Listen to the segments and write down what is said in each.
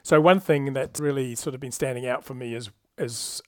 So one thing that's really sort of been standing out for me is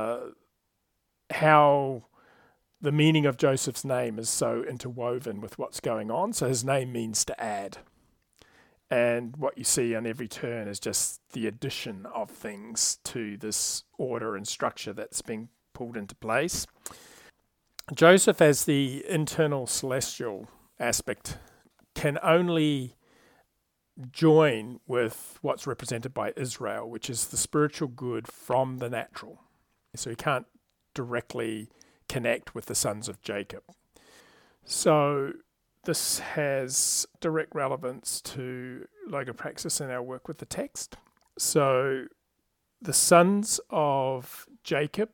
how the meaning of Joseph's name is so interwoven with what's going on. So his name means to add. And what you see on every turn is just the addition of things to this order and structure that's being pulled into place. Joseph, as the internal celestial aspect, can only join with what's represented by Israel, which is the spiritual good from the natural. So he can't directly connect with the sons of Jacob. So this has direct relevance to Logopraxis and our work with the text. So the sons of Jacob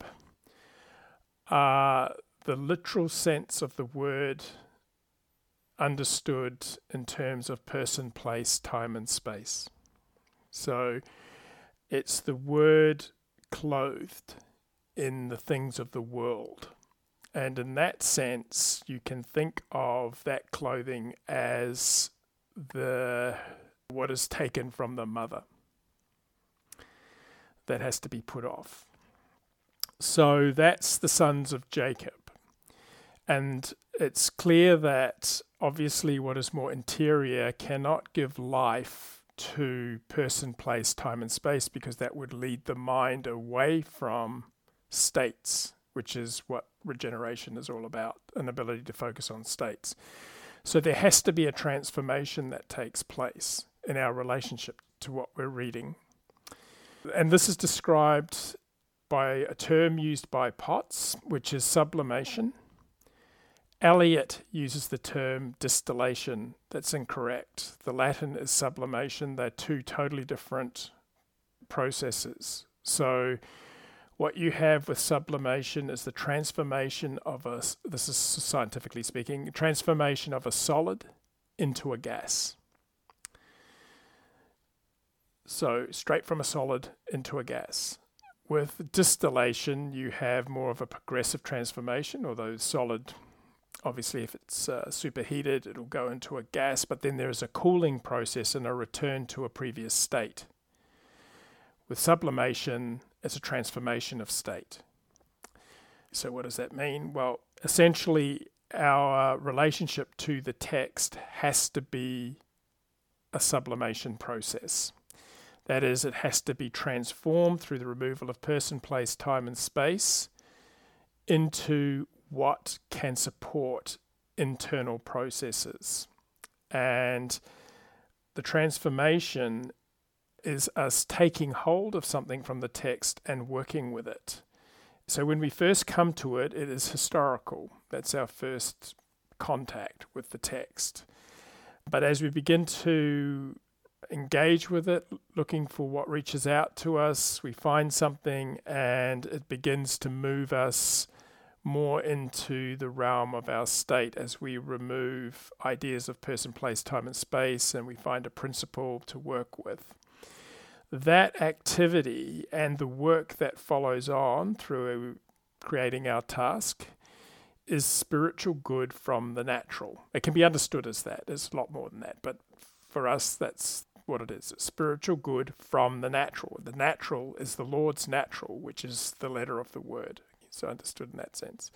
are the literal sense of the word understood in terms of person, place, time, and space. So it's the word clothed in the things of the world. And in that sense, you can think of that clothing as what is taken from the mother that has to be put off. So that's the sons of Jacob. And it's clear that obviously what is more interior cannot give life to person, place, time, and space, because that would lead the mind away from states, which is what regeneration is all about, an ability to focus on states. So there has to be a transformation that takes place in our relationship to what we're reading. And this is described by a term used by Potts, which is sublimation. Eliot uses the term distillation. That's incorrect. The Latin is sublimation. They're two totally different processes. So what you have with sublimation is the transformation of this is scientifically speaking, transformation of a solid into a gas. So straight from a solid into a gas. With distillation, you have more of a progressive transformation, although solid, obviously if it's superheated, it'll go into a gas, but then there is a cooling process and a return to a previous state. With sublimation, it's a transformation of state. So what does that mean? Well, essentially, our relationship to the text has to be a sublimation process. That is, it has to be transformed through the removal of person, place, time, and space into what can support internal processes. And the transformation is us taking hold of something from the text and working with it. So when we first come to it, it is historical. That's our first contact with the text. But as we begin to engage with it, looking for what reaches out to us, we find something and it begins to move us more into the realm of our state as we remove ideas of person, place, time, and space, and we find a principle to work with. That activity and the work that follows on through creating our task is spiritual good from the natural. It can be understood as that. There's a lot more than that, but for us, that's what it is. It's spiritual good from the natural. The natural is the Lord's natural, which is the letter of the word. So understood in that sense.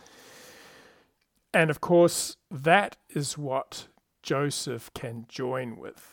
And of course, that is what Joseph can join with.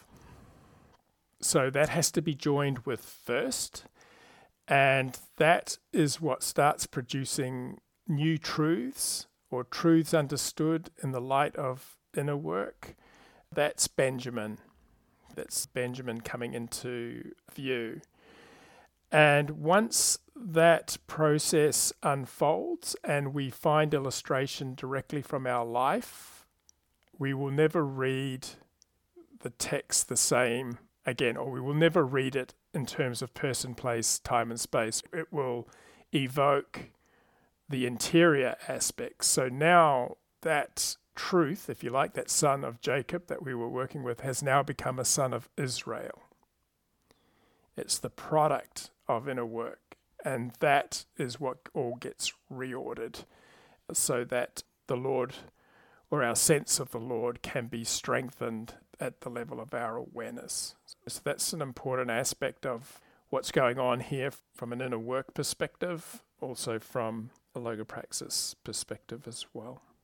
So that has to be joined with first, and that is what starts producing new truths, or truths understood in the light of inner work. That's Benjamin. That's Benjamin coming into view. And once that process unfolds and we find illustration directly from our life, we will never read the text the same again, or we will never read it in terms of person, place, time, and space. It will evoke the interior aspects. So now that truth, if you like, that son of Jacob that we were working with, has now become a son of Israel. It's the product of inner work, and that is what all gets reordered so that the Lord, or our sense of the Lord, can be strengthened at the level of our awareness. So that's an important aspect of what's going on here from an inner work perspective, also from a Logopraxis perspective as well.